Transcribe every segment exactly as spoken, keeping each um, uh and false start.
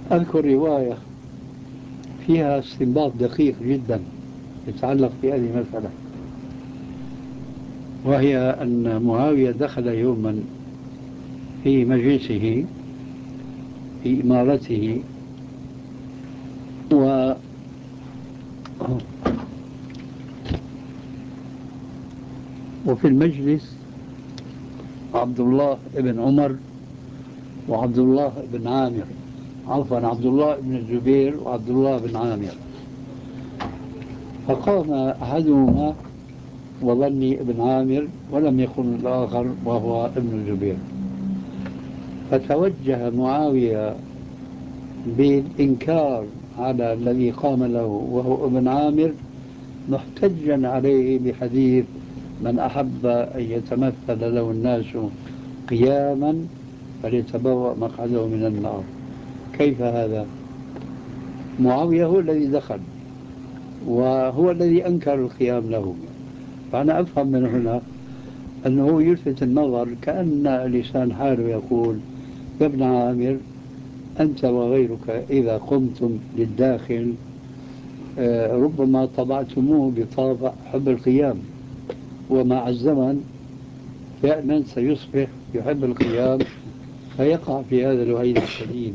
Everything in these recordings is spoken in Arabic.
أذكر رواية فيها استنباط دقيق جدا يتعلق بهذه المسألة، وهي أن معاوية دخل يوما في مجلسه في إمارته، و وفي المجلس عبد الله بن عمر وعبد الله بن عامر، عفوا عبد الله بن الزبير وعبد الله بن عامر. فقام أحدهما وظني ابن عامر ولم يكن الآخر وهو ابن الزبير، فتوجه معاوية بالإنكار على الذي قام له وهو ابن عامر، محتجا عليه بحديث من أحب أن يتمثل له الناس قياما فليتبوأ مقعده من النار. كيف هذا؟ معاوية هو الذي دخل وهو الذي أنكر القيام له. فأنا أفهم من هنا أنه يلفت النظر، كأن لسان حاله يقول يا ابن عامر أنت وغيرك إذا قمتم للداخل ربما طبعتموه بطابع حب القيام، ومع الزمن فعلا سيصبح يحب القيام فيقع في هذا الوعيد الشديد.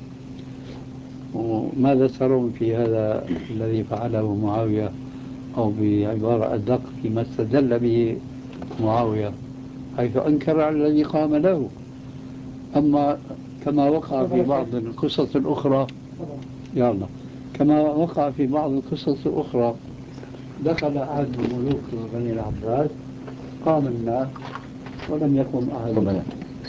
وماذا ترون في هذا الذي فعله معاوية، أو بعبارة أدق فيما استدل به معاوية حيث أنكر على الذي قام له؟ أما كما وقع في بعض القصص الأخرى، يلا كما وقع في بعض القصص الأخرى، دخل أحد ملوك بني العباس قام الناس ولم يقم أحد.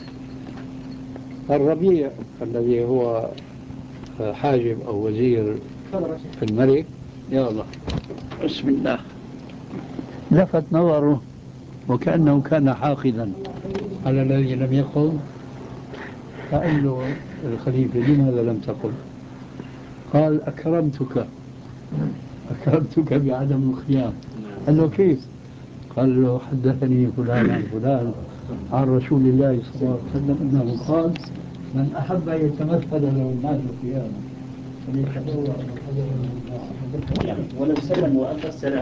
الربيع الذي هو حاجب أو وزير الملك، يلا بسم الله، لفت نظره وكأنه كان حاقدا على الذي لم يقم، فقال له الخليفة لماذا لم تقم؟ قال أكرمتك أكرمتك بعدم القيام. قال له كيف؟ قال له حدثني فلان عن فلان عن رسول الله صلى الله عليه وسلم أنه قال من أحب أن يتمثل له الناس قياما فليتبوأ مقعده من النار. ولو سلم وألقى السلام